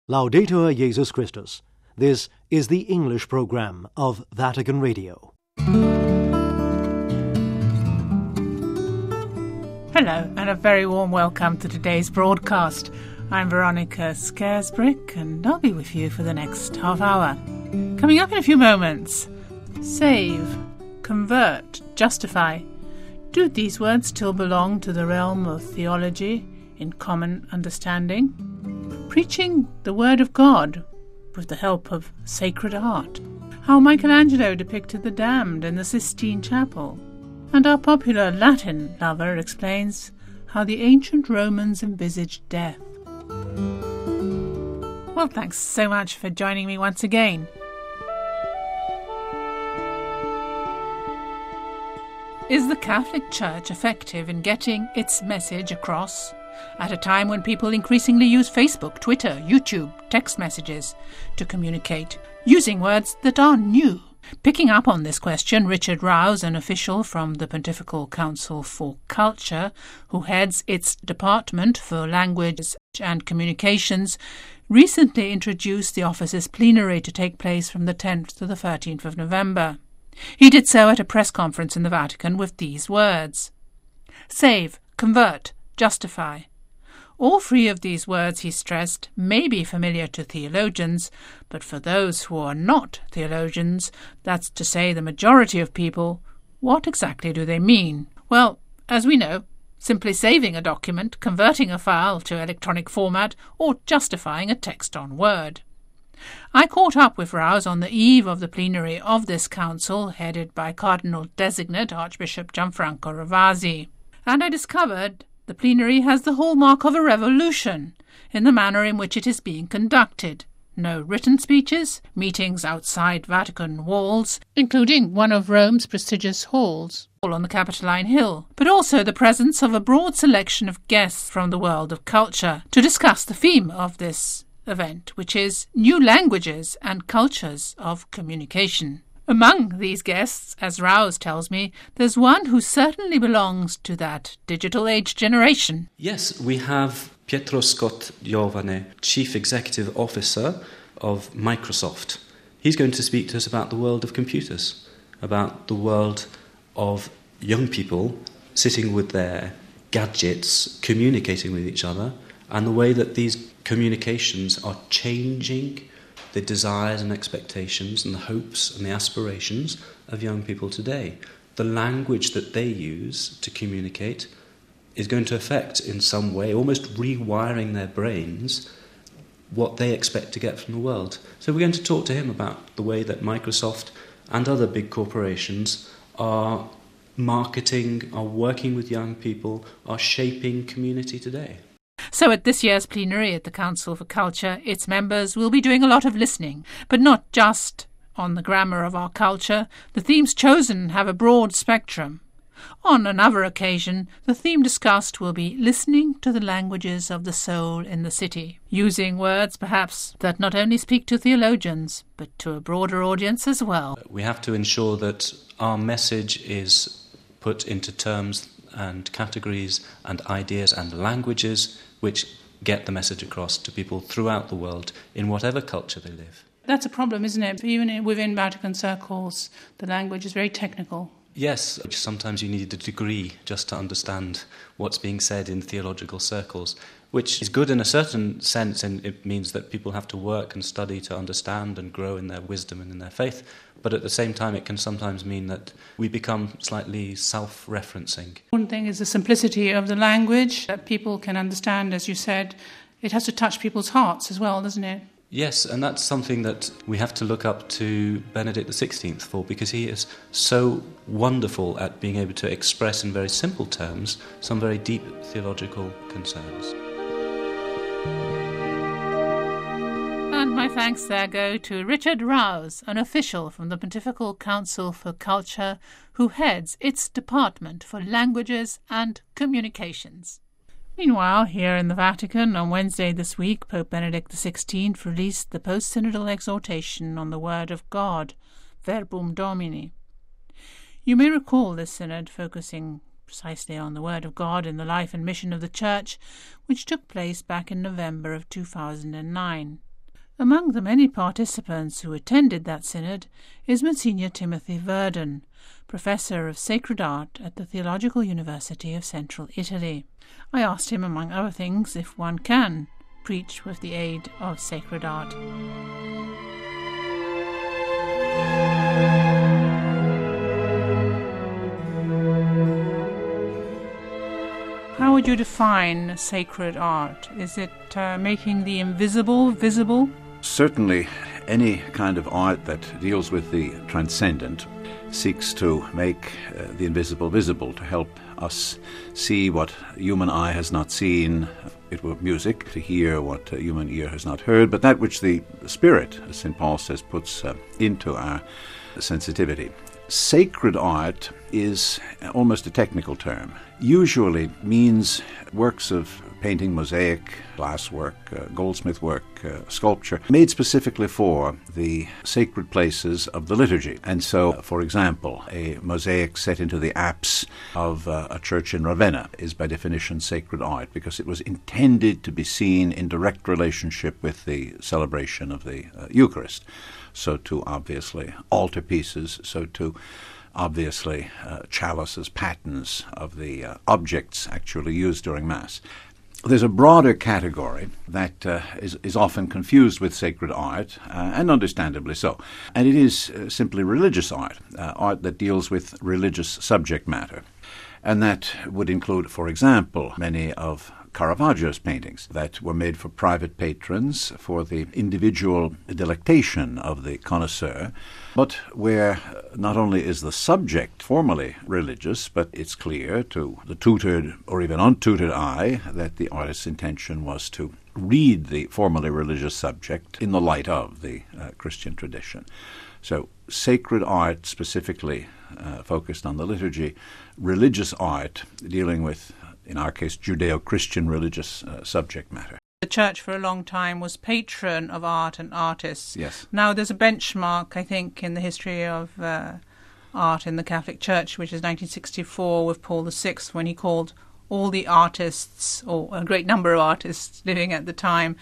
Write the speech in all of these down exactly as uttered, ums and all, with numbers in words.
Laudetur Jesus Christus. This is the English program of Vatican Radio. Hello, and a very warm welcome to today's broadcast. I'm Veronica Scaresbrick, and I'll be with you for the next half hour. Coming up in a few moments, save, convert, justify. Do these words still belong to the realm of theology in common understanding? Preaching the Word of God with the help of sacred art. How Michelangelo depicted the damned in the Sistine Chapel. And our popular Latin lover explains how the ancient Romans envisaged death. Well, thanks so much for joining me once again. Is the Catholic Church effective in getting its message across at a time when people increasingly use Facebook, Twitter, YouTube, text messages to communicate, using words that are new? Picking up on this question, Richard Rouse, an official from the Pontifical Council for Culture, who heads its Department for Language and Communications, recently introduced the office's plenary to take place from the tenth to the thirteenth of November. He did so at a press conference in the Vatican with these words: save, convert, justify. All three of these words, he stressed, may be familiar to theologians, but for those who are not theologians, that's to say the majority of people, what exactly do they mean? Well, as we know, simply saving a document, converting a file to electronic format, or justifying a text on Word. I caught up with Rouse on the eve of the plenary of this council, headed by Cardinal-designate Archbishop Gianfranco Ravasi, and I discovered the plenary has the hallmark of a revolution in the manner in which it is being conducted. No written speeches, meetings outside Vatican walls, including one of Rome's prestigious halls, all on the Capitoline Hill, but also the presence of a broad selection of guests from the world of culture to discuss the theme of this event, which is new languages and cultures of communication. Among these guests, as Rouse tells me, there's one who certainly belongs to that digital age generation. Yes, we have Pietro Scott Giovane, Chief Executive Officer of Microsoft. He's going to speak to us about the world of computers, about the world of young people sitting with their gadgets, communicating with each other, and the way that these communications are changing the desires and expectations and the hopes and the aspirations of young people today. The language that they use to communicate is going to affect in some way, almost rewiring their brains, what they expect to get from the world. So we're going to talk to him about the way that Microsoft and other big corporations are marketing, are working with young people, are shaping community today. So at this year's plenary at the Council for Culture, its members will be doing a lot of listening, but not just on the grammar of our culture. The themes chosen have a broad spectrum. On another occasion, the theme discussed will be listening to the languages of the soul in the city, using words perhaps that not only speak to theologians, but to a broader audience as well. We have to ensure that our message is put into terms and categories and ideas and languages which get the message across to people throughout the world in whatever culture they live. That's a problem, isn't it? Even within Vatican circles, the language is very technical. Yes, sometimes you need a degree just to understand what's being said in theological circles, which is good in a certain sense, and it means that people have to work and study to understand and grow in their wisdom and in their faith. But at the same time, it can sometimes mean that we become slightly self-referencing. One thing is the simplicity of the language that people can understand, as you said. It has to touch people's hearts as well, doesn't it? Yes, and that's something that we have to look up to Benedict the sixteenth for, because he is so wonderful at being able to express in very simple terms some very deep theological concerns. And my thanks there go to Richard Rouse, an official from the Pontifical Council for Culture, who heads its Department for Languages and Communications. Meanwhile, here in the Vatican, on Wednesday this week, Pope Benedict the sixteenth released the post-synodal exhortation on the Word of God, Verbum Domini. You may recall this synod focusing precisely on the Word of God in the life and mission of the Church, which took place back in November of two thousand nine. Among the many participants who attended that synod is Monsignor Timothy Verdon, Professor of Sacred Art at the Theological University of Central Italy. I asked him, among other things, if one can preach with the aid of sacred art. How would you define sacred art? Is it uh, making the invisible visible? Certainly, any kind of art that deals with the transcendent seeks to make uh, the invisible visible, to help us see what human eye has not seen. It were music, to hear what uh, human ear has not heard, but that which the Spirit, as Saint Paul says, puts uh, into our sensitivity. Sacred art is almost a technical term. Usually means works of painting, mosaic, glass work, uh, goldsmith work, uh, sculpture, made specifically for the sacred places of the liturgy. And so, for example, a mosaic set into the apse of uh, a church in Ravenna is by definition sacred art, because it was intended to be seen in direct relationship with the celebration of the uh, Eucharist. So too, obviously, altar pieces, so too, obviously, uh, chalices, patens of the uh, objects actually used during Mass. There's a broader category that uh, is, is often confused with sacred art, uh, and understandably so. And it is uh, simply religious art, uh, art that deals with religious subject matter. And that would include, for example, many of Caravaggio's paintings that were made for private patrons, for the individual delectation of the connoisseur, but where not only is the subject formally religious, but it's clear to the tutored or even untutored eye that the artist's intention was to read the formally religious subject in the light of the uh, Christian tradition. So sacred art specifically uh, focused on the liturgy, religious art dealing with, in our case, Judeo-Christian religious uh, subject matter. The Church for a long time was patron of art and artists. Yes. Now there's a benchmark, I think, in the history of uh, art in the Catholic Church, which is nineteen sixty-four with Paul the Sixth, when he called all the artists, or a great number of artists living at the time,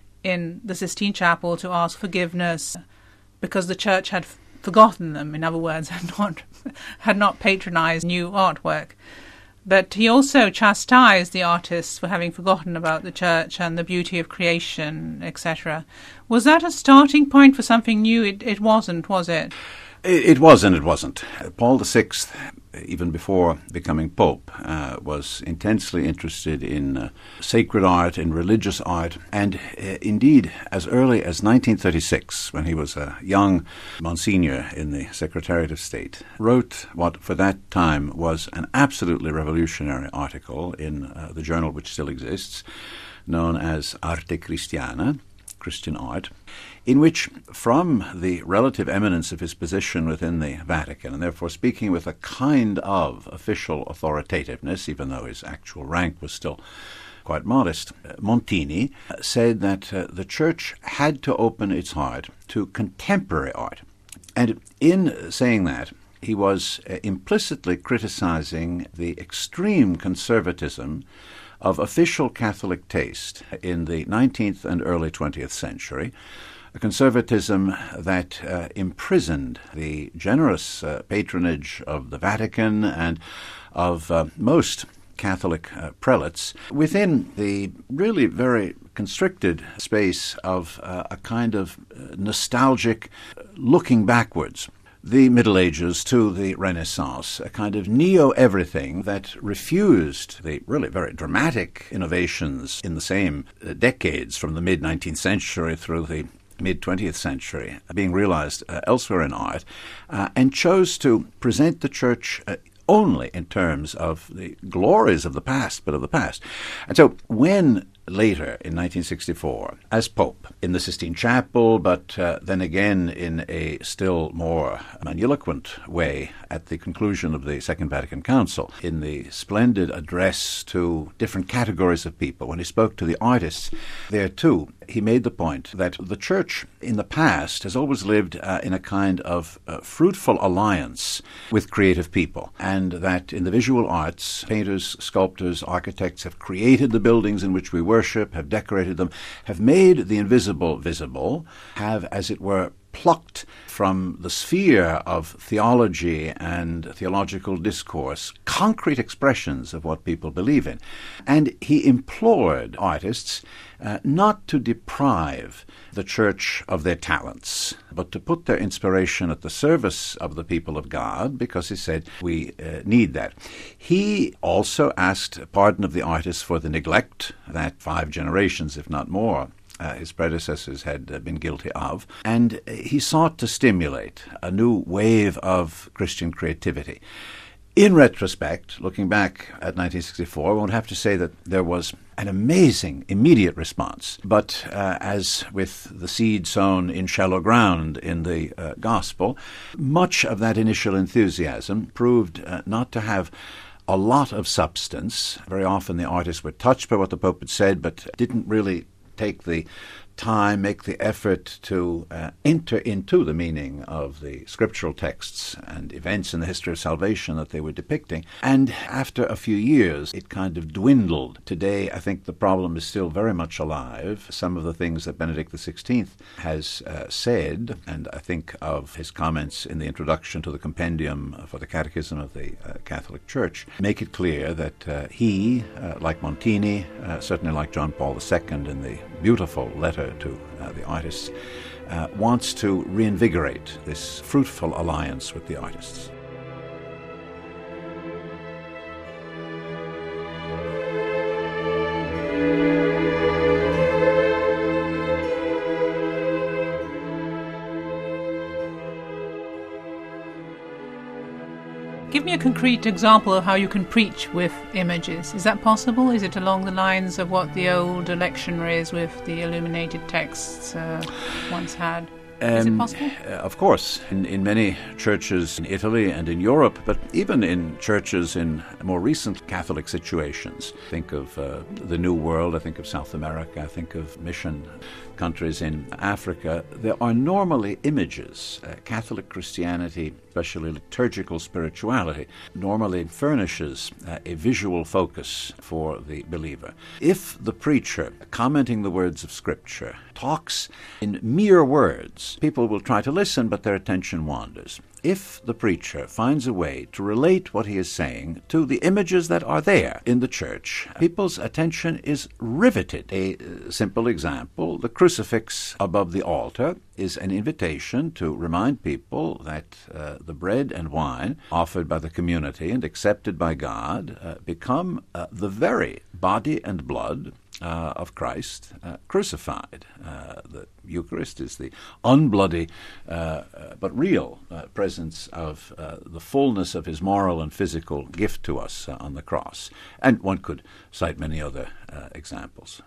in the Sistine Chapel to ask forgiveness because the Church had forgotten them, in other words, had not, had not patronized new artwork. But he also chastised the artists for having forgotten about the Church and the beauty of creation, et cetera. Was that a starting point for something new? It, it wasn't, was it? It, it was and it wasn't. Paul the Sixth, even before becoming Pope, uh, was intensely interested in uh, sacred art, in religious art, and uh, indeed, as early as nineteen thirty-six, when he was a young Monsignor in the Secretariat of State, wrote what for that time was an absolutely revolutionary article in uh, the journal which still exists, known as Arte Christiana, Christian Art, in which, from the relative eminence of his position within the Vatican, and therefore speaking with a kind of official authoritativeness, even though his actual rank was still quite modest, Montini said that uh, the Church had to open its heart to contemporary art. And in saying that, he was uh, implicitly criticizing the extreme conservatism of official Catholic taste in the nineteenth and early twentieth century, a conservatism that uh, imprisoned the generous uh, patronage of the Vatican and of uh, most Catholic uh, prelates within the really very constricted space of uh, a kind of uh, nostalgic looking backwards. The Middle Ages to the Renaissance, a kind of neo-everything that refused the really very dramatic innovations in the same uh, decades from the mid-nineteenth century through the mid-twentieth century being realized uh, elsewhere in art, uh, and chose to present the Church uh, only in terms of the glories of the past, but of the past. And so when later, in nineteen sixty-four, as Pope, in the Sistine Chapel, but uh, then again in a still more magniloquent way at the conclusion of the Second Vatican Council, in the splendid address to different categories of people, when he spoke to the artists, there too, he made the point that the Church in the past has always lived uh, in a kind of uh, fruitful alliance with creative people, and that in the visual arts, painters, sculptors, architects have created the buildings in which we work, worship, have decorated them, have made the invisible visible, have, as it were, plucked from the sphere of theology and theological discourse concrete expressions of what people believe in. And he implored artists uh, not to deprive the church of their talents, but to put their inspiration at the service of the people of God, because he said we uh, need that. He also asked pardon of the artists for the neglect that five generations, if not more, Uh, his predecessors had uh, been guilty of, and uh, he sought to stimulate a new wave of Christian creativity. In retrospect, looking back at nineteen sixty-four, I won't have to say that there was an amazing immediate response, but uh, as with the seed sown in shallow ground in the uh, gospel, much of that initial enthusiasm proved uh, not to have a lot of substance. Very often the artists were touched by what the Pope had said, but didn't really take the time, make the effort to uh, enter into the meaning of the scriptural texts and events in the history of salvation that they were depicting. And after a few years, it kind of dwindled. Today, I think the problem is still very much alive. Some of the things that Benedict the sixteenth has uh, said, and I think of his comments in the introduction to the compendium for the Catechism of the uh, Catholic Church, make it clear that uh, he, uh, like Montini, uh, certainly like John Paul the Second in the beautiful letter to uh, the artists, uh, wants to reinvigorate this fruitful alliance with the artists. Give me a concrete example of how you can preach with images. Is that possible? Is it along the lines of what the old lectionaries with the illuminated texts uh, once had? Is it possible? Um, of course, in, in many churches in Italy and in Europe, but even in churches in more recent Catholic situations. Think of uh, the New World, I think of South America, I think of mission countries in Africa. There are normally images. Uh, Catholic Christianity, especially liturgical spirituality, normally furnishes uh, a visual focus for the believer. If the preacher, commenting the words of Scripture, talks in mere words, people will try to listen, but their attention wanders. If the preacher finds a way to relate what he is saying to the images that are there in the church, people's attention is riveted. A uh, simple example, the crucifix above the altar is an invitation to remind people that uh, the bread and wine offered by the community and accepted by God uh, become uh, the very body and blood Uh, of Christ uh, crucified. Uh, the Eucharist is the unbloody uh, uh, but real uh, presence of uh, the fullness of his moral and physical gift to us uh, on the cross. And one could cite many other uh, examples.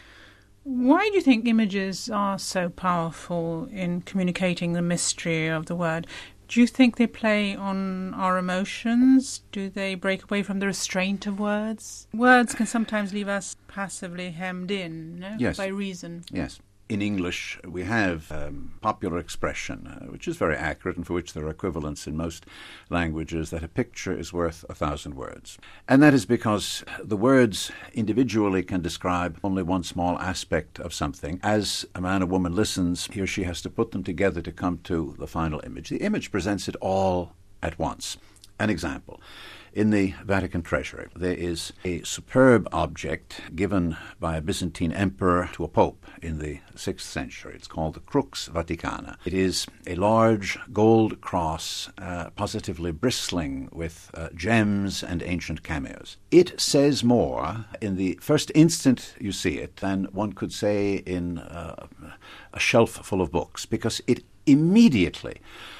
Why do you think images are so powerful in communicating the mystery of the Word? Do you think they play on our emotions? Do they break away from the restraint of words? Words can sometimes leave us passively hemmed in, no? Yes. By reason. Yes. In English, we have um, popular expression, uh, which is very accurate and for which there are equivalents in most languages, that a picture is worth a thousand words. And that is because the words individually can describe only one small aspect of something. As a man or woman listens, he or she has to put them together to come to the final image. The image presents it all at once. An example. In the Vatican Treasury, there is a superb object given by a Byzantine emperor to a pope in the sixth century. It's called the Crux Vaticana. It is a large gold cross, uh, positively bristling with uh, gems and ancient cameos. It says more in the first instant you see it than one could say in uh, a shelf full of books, because it immediately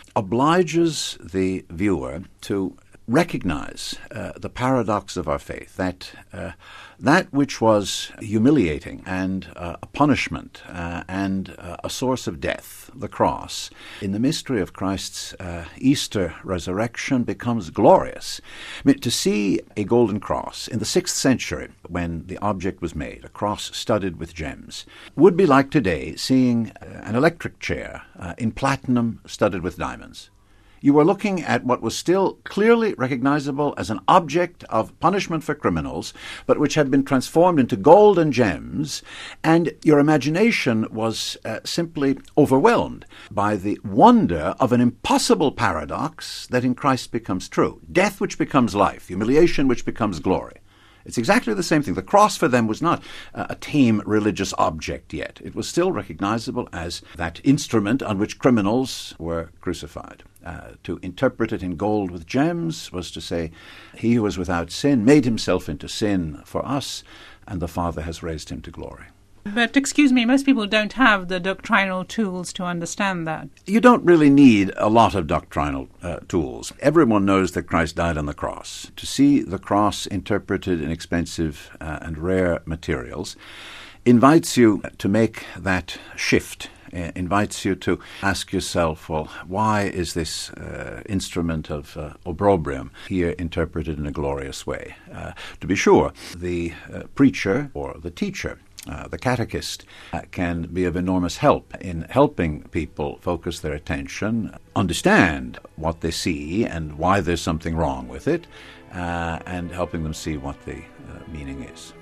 obliges the viewer to recognize uh, the paradox of our faith, that uh, that which was humiliating and uh, a punishment uh, and uh, a source of death, the cross, in the mystery of Christ's uh, Easter resurrection becomes glorious. I mean, to see a golden cross in the sixth century, when the object was made, a cross studded with gems, would be like today seeing uh, an electric chair uh, in platinum studded with diamonds. You were looking at what was still clearly recognizable as an object of punishment for criminals, but which had been transformed into gold and gems, and your imagination was uh, simply overwhelmed by the wonder of an impossible paradox that in Christ becomes true. Death which becomes life, humiliation which becomes glory. It's exactly the same thing. The cross for them was not uh, a tame religious object yet. It was still recognizable as that instrument on which criminals were crucified. Uh, to interpret it in gold with gems was to say, he who was without sin made himself into sin for us, and the Father has raised him to glory. But excuse me, most people don't have the doctrinal tools to understand that. You don't really need a lot of doctrinal uh, tools. Everyone knows that Christ died on the cross. To see the cross interpreted in expensive uh, and rare materials invites you to make that shift, uh, invites you to ask yourself, well, why is this uh, instrument of uh, opprobrium here interpreted in a glorious way? Uh, to be sure, the uh, preacher or the teacher Uh, the catechist uh, can be of enormous help in helping people focus their attention, understand what they see and why there's something wrong with it, uh, and helping them see what the uh, meaning is.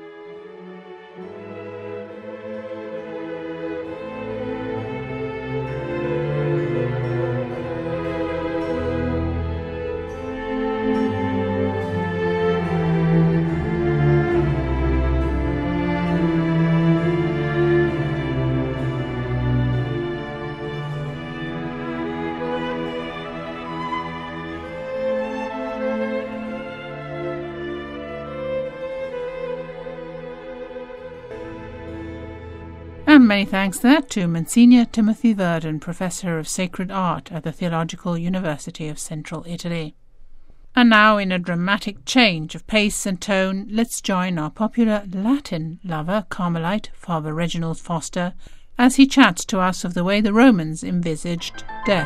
And many thanks there to Monsignor Timothy Verdon, Professor of Sacred Art at the Theological University of Central Italy. And now, in a dramatic change of pace and tone, let's join our popular Latin lover, Carmelite, Father Reginald Foster, as he chats to us of the way the Romans envisaged death.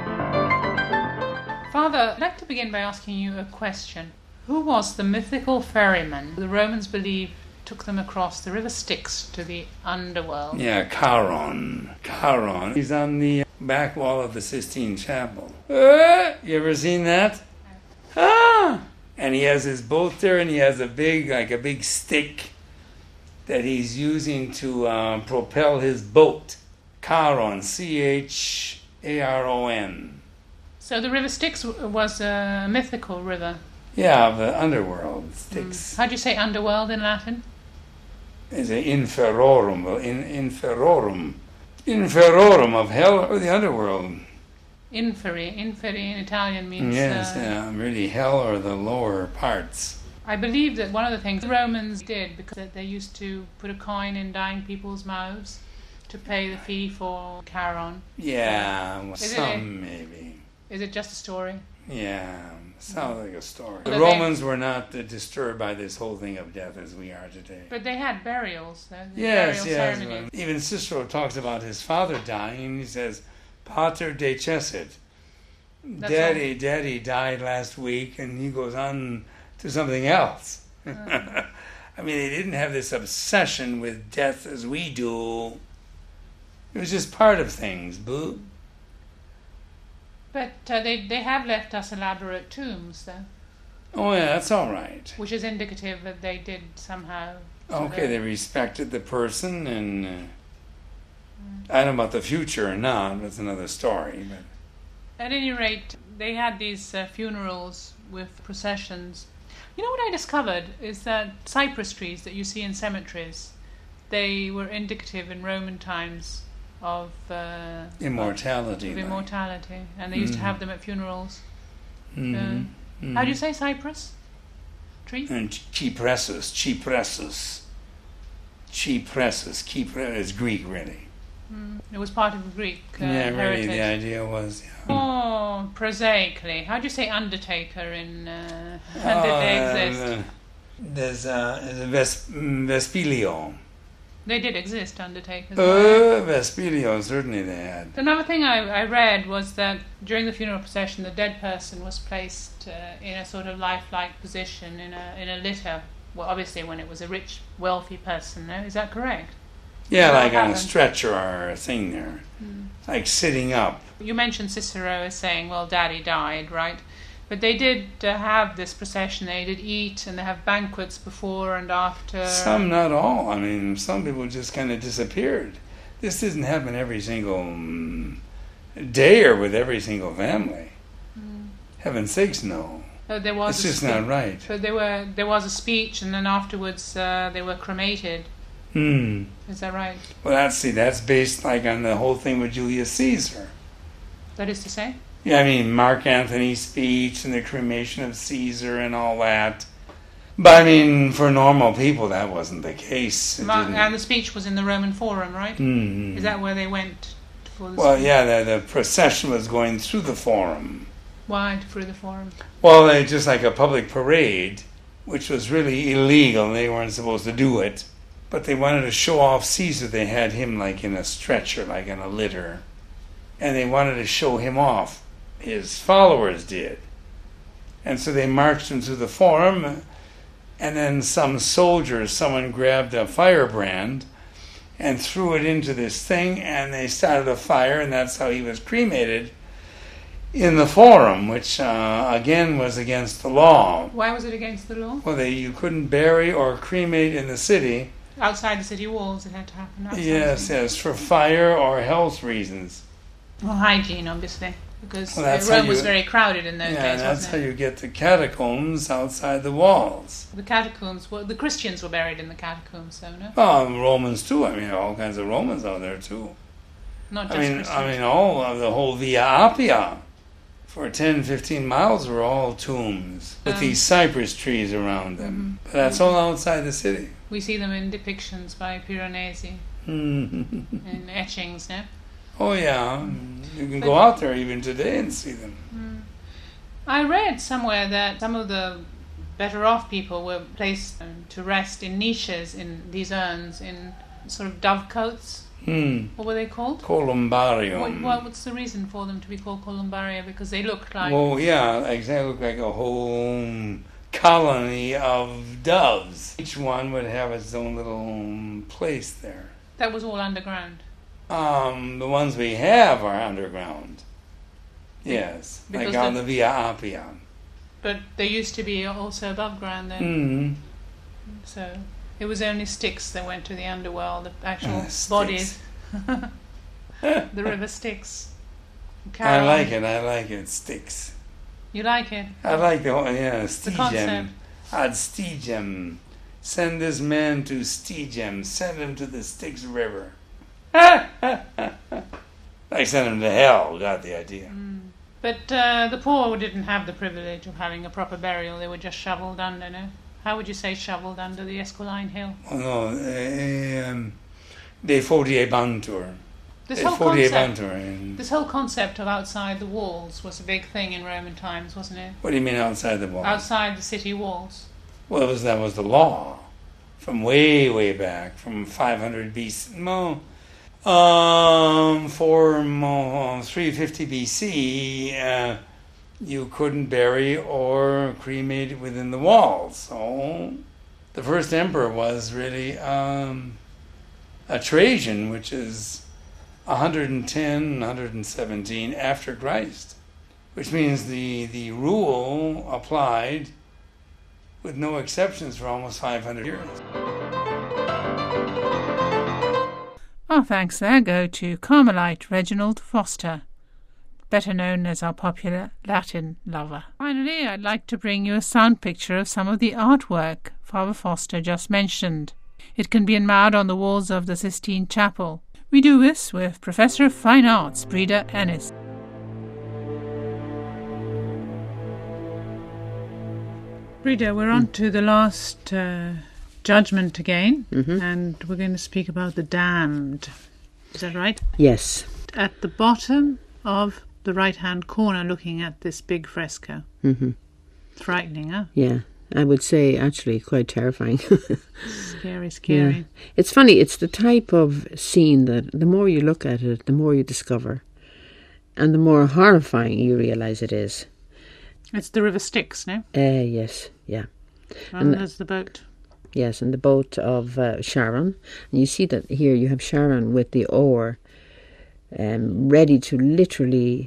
Father, I'd like to begin by asking you a question. Who was the mythical ferryman the Romans believed took them across the river Styx to the underworld? Yeah, Charon. Charon. He's on the back wall of the Sistine Chapel. Uh, you ever seen that? Ah! And he has his boat there, and he has a big, like a big stick that he's using to um, propel his boat. Charon. C H A R O N. So the river Styx was a mythical river? Yeah, the underworld, Styx. Mm. How do you say underworld in Latin? It's a inferorum, in, inferorum. Inferorum of hell or the underworld. Inferi. Inferi in Italian means... Yes, uh, yeah, really hell or the lower parts. I believe that one of the things the Romans did, because they used to put a coin in dying people's mouths to pay the fee for Charon. Yeah, well, Is some it, maybe. Is it just a story? Yeah, sounds like a story. But The they- Romans were not uh, disturbed by this whole thing of death as we are today. But they had burials. Uh, Yes, burial yes. ceremonies. well, Even Cicero talks about his father dying, and he says, Pater decessit. That's Daddy, Daddy died last week, and he goes on to something else. Uh. I mean, they didn't have this obsession with death as we do. It was just part of things, boo. But uh, they, they have left us elaborate tombs, though, Oh, yeah, that's all right. which is indicative that they did somehow... sort Okay, of- they respected the person, and uh, I don't know about the future or not. That's another story. But At any rate, they had these uh, funerals with processions. You know what I discovered is that cypress trees that you see in cemeteries, they were indicative in Roman times of uh, immortality. of like. immortality, and they used to Mhm. have them at funerals. Mhm. Uh, Mhm. How do you say cypress tree? And Chypressus, Chypressus, Chypressus, Chypressus is Greek, really. Mm, it was part of Greek uh, yeah, really, heritage. the idea was. Yeah. Oh, prosaically. How do you say undertaker in? Uh, Oh, did they exist? uh, there's uh, there's a Ves- mm, Vespilio. They did exist, undertakers. Uh, Vespilio, certainly they had. Another thing I, I read was that during the funeral procession, the dead person was placed uh, in a sort of lifelike position in a in a litter. Well, obviously, when it was a rich, wealthy person, no? Is that correct? Yeah, What like on a happened? stretcher or a thing there. Mm. like sitting up. You mentioned Cicero as saying, well, Daddy died, right? But they did uh, have this procession. They did eat, and they have banquets before and after. Some, not all. I mean, some people just kind of disappeared. This doesn't happen every single um, day or with every single family. Mm. Heaven's sakes, no. So there was it's a just spe- not right. But there were there was a speech, and then afterwards uh, they were cremated. Hmm. Is that right? Well, that's see, that's based like on the whole thing with Julius Caesar. That is to say? Yeah, I mean, Mark Antony's speech and the cremation of Caesar and all that. But I mean, for normal people, that wasn't the case. It Ma- didn't- and the speech was in the Roman Forum, right? Hmm. Is that where they went for the Well, speech? yeah, the, the procession was going through the Forum. Why through the Forum? Well, they just like a public parade, which was really illegal. They weren't supposed to do it. But they wanted to show off Caesar. They had him like in a stretcher, like in a litter. And they wanted to show him off. His followers did. And so they marched him through the Forum. And then some soldiers, someone grabbed a firebrand and threw it into this thing. And they started a fire. And that's how he was cremated in the Forum, which uh, again was against the law. Why was it against the law? Well, they, you couldn't bury or cremate in the city. Outside the city walls, it had to happen. Outside Yes, the yes, for fire or health reasons. Well, hygiene, obviously, because Well, uh, that's how Rome was you- very crowded in those Yeah, days, that's wasn't how it? you get the catacombs outside the walls. The catacombs, well, the Christians were buried in the catacombs, so no? Well, Romans too. I mean, all kinds of Romans out there too. Not just I mean, Christians. I mean, all of the whole Via Appia for ten, fifteen miles were all tombs with Um, these cypress trees around them. mhm. But that's all outside the city. We see them in depictions by Piranesi, in etchings, no? Oh yeah, you can But- go out there even today and see them. I read somewhere that some of the better off people were placed um, to rest in niches in these urns, in sort of dovecotes. Hmm. What were they called? Columbarium. What, what, what's the reason for them to be called columbaria? Because they looked like... Well, yeah, exactly, look like a whole colony of doves. Each one would have its own little place there. That was all underground. Um, the ones we have are underground. Yes, like Because on the- the Via Appia. But they used to be also above ground then. Mm-hmm. So it was only Styx that went to the underworld, the actual Ah, Styx. bodies. The river Styx. I Carry like on. it, I like it, Styx. You like it? I like the whole, yeah, The Stygium. concept. Ad Stygium. Send this man to Stygium. Send him to the Styx River. I sent him to hell, got the idea. But uh, the poor didn't have the privilege of having a proper burial. They were just shoveled under, no? How would you say shoveled under the Esquiline Hill? Oh no, um, de Fodiebantur. This De whole concept, Fodiebantur. and- this whole concept of outside the walls was a big thing in Roman times, wasn't it? What do you mean outside the wall? Outside the city walls. Well, it was, that was the law from way, way back, from five hundred B C. No, um, for um, three fifty B C, uh, you couldn't bury or cremate within the walls. So the first emperor was really um, a Trajan, which is one hundred ten, one hundred seventeen after Christ, which means the, the rule applied with no exceptions for almost five hundred years. Our thanks there go to Carmelite Reginald Foster, better known as our popular Latin lover. Finally, I'd like to bring you a sound picture of some of the artwork Father Foster just mentioned. It can be admired on the walls of the Sistine Chapel. We do this with Professor of Fine Arts, Breda Ennis. Breda, we're on to the last uh, judgment again, Mhm. and we're going to speak about the damned. Is that right? Yes. At the bottom of the right-hand corner, looking at this big fresco. hmm Frightening, huh? Yeah. I would say actually quite terrifying. Scary, scary. Yeah. It's funny, it's the type of scene that the more you look at it, the more you discover. And the more horrifying you realise it is. It's the River Styx, no? Uh, yes, yeah. And And- there's the boat. Yes, and the boat of uh, Sharon. And you see that here you have Sharon with the oar um, ready to literally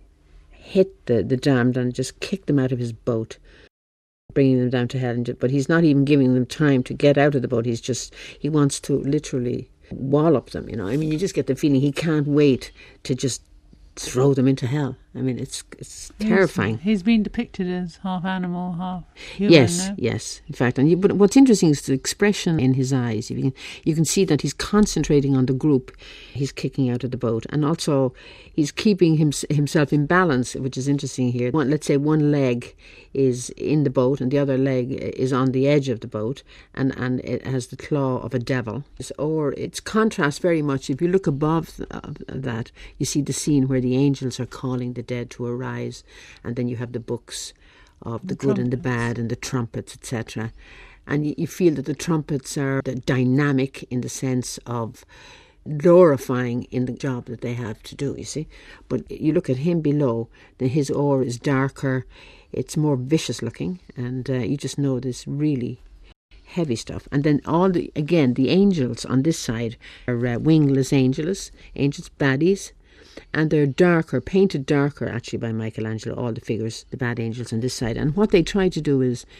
hit the, the damned and just kick them out of his boat, bringing them down to hell. But he's not even giving them time to get out of the boat. He's just, he wants to literally wallop them, you know. I mean, you just get the feeling he can't wait to just throw them into hell. I mean, it's it's terrifying. He's, he's been depicted as half animal, half human. Yes, no? yes, in fact. And you, but what's interesting is the expression in his eyes. You can, you can see that he's concentrating on the group he's kicking out of the boat, and also he's keeping him, himself in balance, which is interesting here. One, let's say one leg is in the boat and the other leg is on the edge of the boat, and, and it has the claw of a devil. Or it's contrasts very much. If you look above that, you see the scene where the angels are calling the dead to arise, and then you have the books of the, the good trumpets. And the bad and the trumpets, et cetera. And you, you feel that the trumpets are dynamic in the sense of glorifying in the job that they have to do, you see. But you look at him below, then his oar is darker, it's more vicious looking, and uh, you just know this really heavy stuff. And then all the, again, the angels on this side are uh, wingless angels, angels, baddies, and they're darker, painted darker actually by Michelangelo, all the figures, the bad angels on this side. And what they try to do is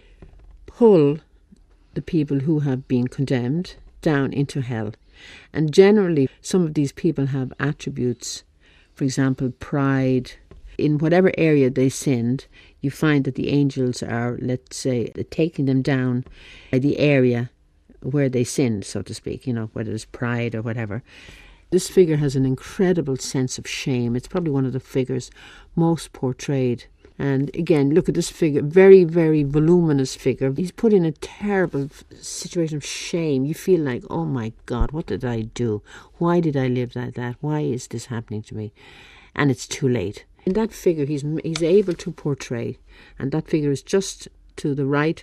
pull the people who have been condemned down into hell. And generally, some of these people have attributes, for example, pride. In whatever area they sinned, you find that the angels are, let's say, taking them down by the area where they sinned, so to speak, you know, whether it's pride or whatever. This figure has an incredible sense of shame. It's probably one of the figures most portrayed. And again, look at this figure, very, very voluminous figure. He's put in a terrible situation of shame. You feel like, oh my God, what did I do? Why did I live like that? Why is this happening to me? And it's too late. In that figure, he's he's able to portray, and that figure is just to the right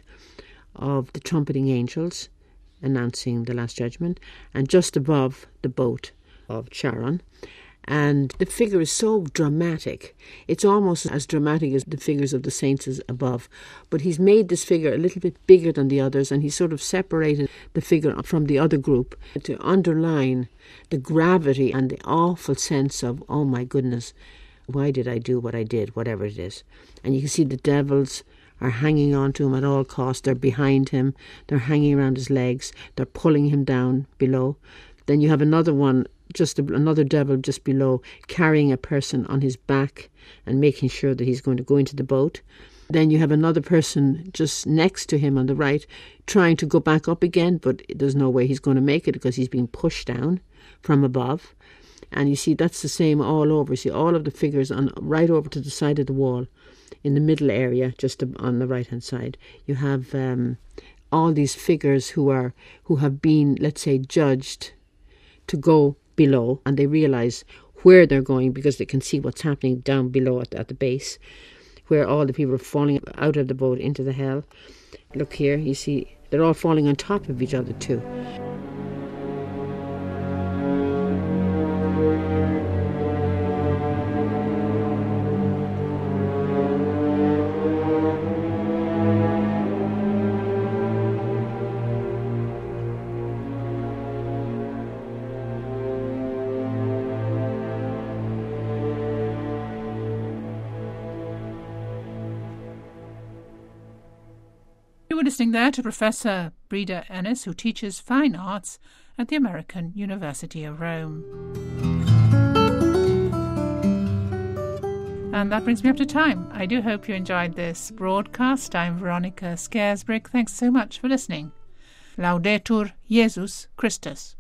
of the trumpeting angels announcing the Last Judgment, and just above the boat of Charon. And the figure is so dramatic. It's almost as dramatic as the figures of the saints above. But he's made this figure a little bit bigger than the others, and he's sort of separated the figure from the other group to underline the gravity and the awful sense of, oh my goodness, why did I do what I did, whatever it is. And you can see the devils are hanging on to him at all costs. They're behind him. They're hanging around his legs. They're pulling him down below. Then you have another one, just a, another devil just below, carrying a person on his back and making sure that he's going to go into the boat. Then you have another person just next to him on the right, trying to go back up again, but there's no way he's going to make it because he's being pushed down from above. And you see that's the same all over. You see all of the figures on right over to the side of the wall, in the middle area, just on the right hand side. You have um, all these figures who are who have been, let's say, judged to go below, and they realise where they're going because they can see what's happening down below at, at the base, where all the people are falling out of the boat into the hell. Look here, you see they're all falling on top of each other too. You were listening there to Professor Breda Ennis, who teaches fine arts at the American University of Rome. And that brings me up to time. I do hope you enjoyed this broadcast. I'm Veronica Scaresbrick. Thanks so much for listening. Laudetur Jesus Christus.